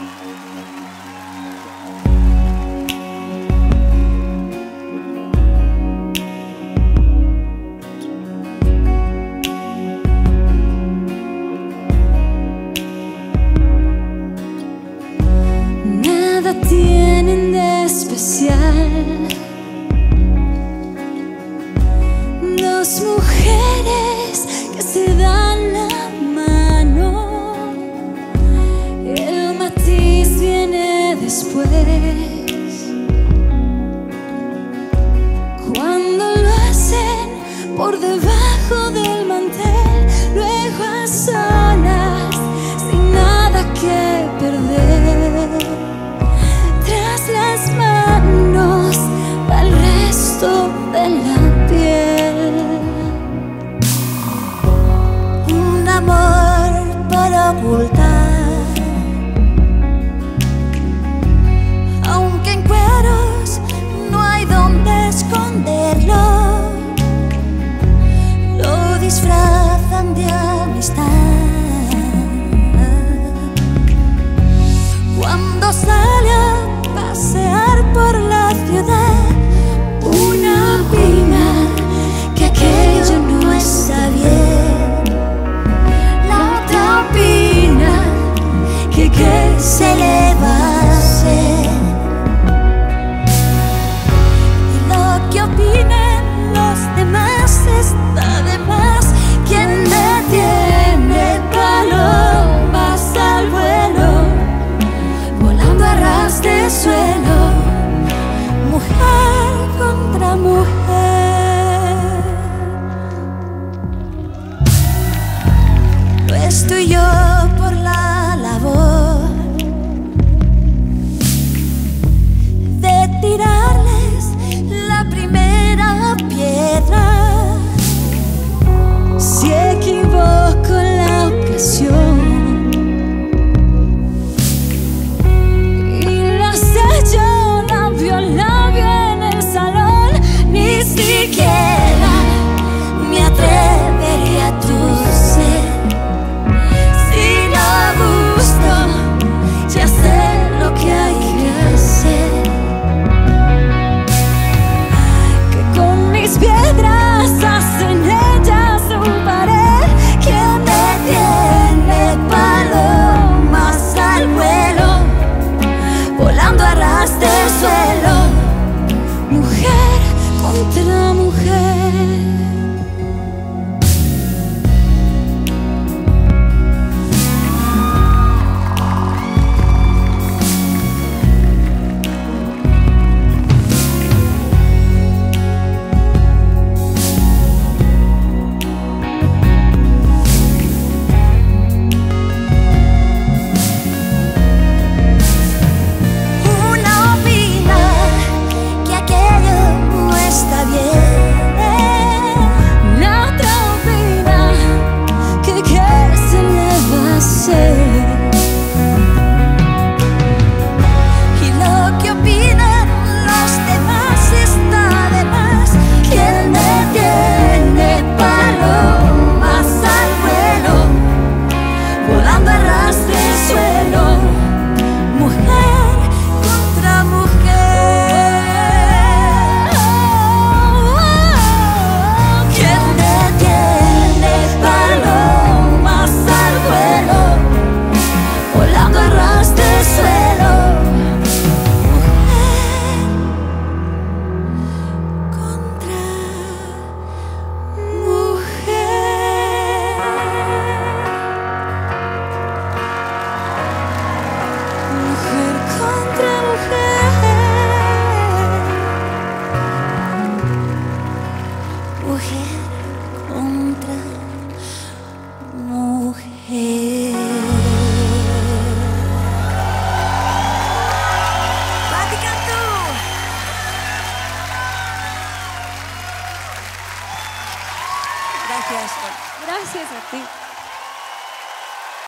Nada tienen de especial dos mujeres que se dan la mano. El matiz viene después, cuando lo hacen por debajo del mantel, luego a solas, sin nada que perder. Tras las manos va el resto de la piel. Un amor para ocultar, aunque en cueros no hay donde esconderlo, lo disfrazan de amistad. Cuando sale a pasear por la ciudad, una opina que aquello no está bien, la otra opina que qué se le va a hacer. Y lo que opinen los demás está de más. Quien detiene palomas al vuelo, volando a ras de suelo, mujer contra mujer. Lo estoy yo por la